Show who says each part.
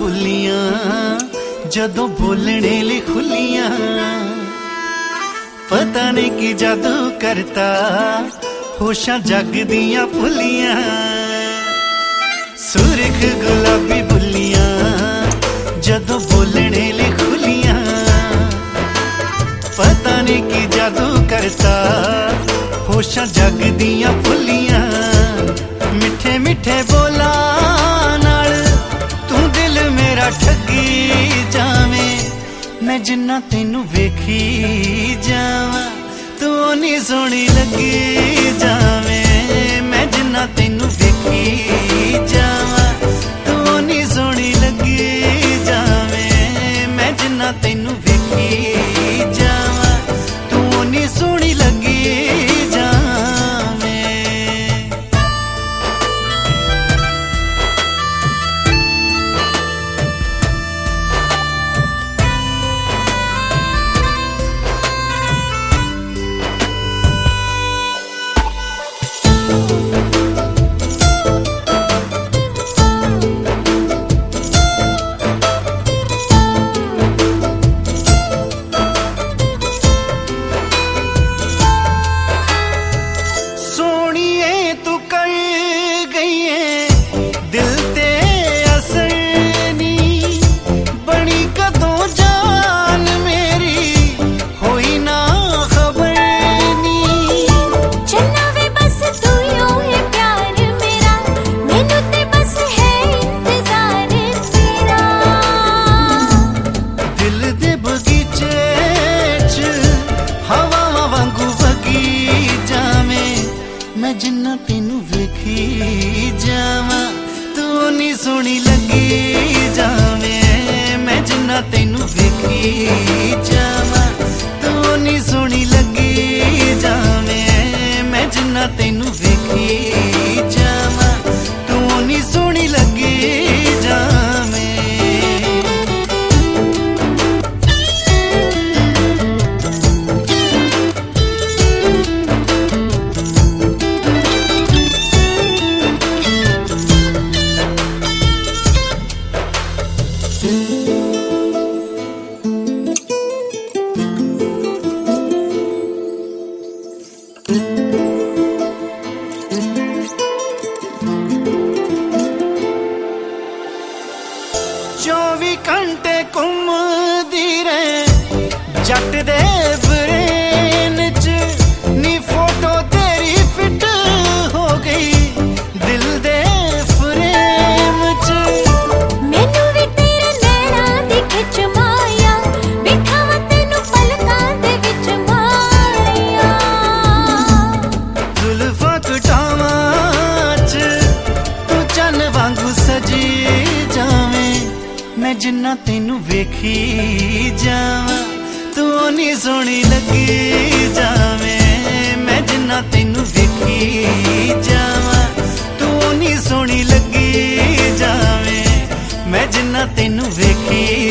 Speaker 1: बुलियां जदों बोलने ली खुलियां, पता नहीं की जादू करता होशां जग दियां फुलियां। सुरख गुलाबी बुलियां जदों बोलने ली खुलियां, पता नहीं की जादू करता होशां जग दियां फुलियां। मिठे मिठे बोला नाल तू दिल मेरा ठगी जावे, मैं जिन्ना तेनू वेखी जावा तू नी सोहनी लगी जावे। मैं जिन्ना तेनू वेखी जावा तू नी सोहनी लगी जावे, मैं जिन्ना तेनू वेखी जावा तू नी सोहनी लगी जिन्ना तेनू वेखी जावा तू नी सोहनी लगी जावे। मैं जिन्ना तेनू वेखी जावा तू नी सोहनी लगी जावे, मैं जिन्ना तेनू वेखी जावा तू नी सोहनी लगी जावे। चौबी घंटे घूमदी रहे जट दे ब्रेन च नी, फोटो तेरी फिट हो गई दिल दे फ्रेम च।
Speaker 2: मैनू भी तेरे नैना दी खिच माया, बिठावा तेनू पलकां दे विच माया।
Speaker 1: जुल्फां कटावां च तू चन्न वांगू सजी जावे, मैं जिन्ना तेनू वेखी जावा तू नी सोहनी लगी जावे। मैं जिन्ना तेनू वेखी जावा तू नी सोहनी लगी जावे, मैं जिन्ना तेनू वेखी